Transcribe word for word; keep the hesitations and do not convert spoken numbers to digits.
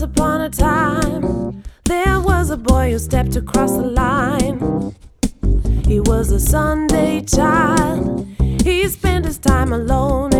upon a time, there was a boy who stepped across the line. He was a Sunday child. He spent his time alone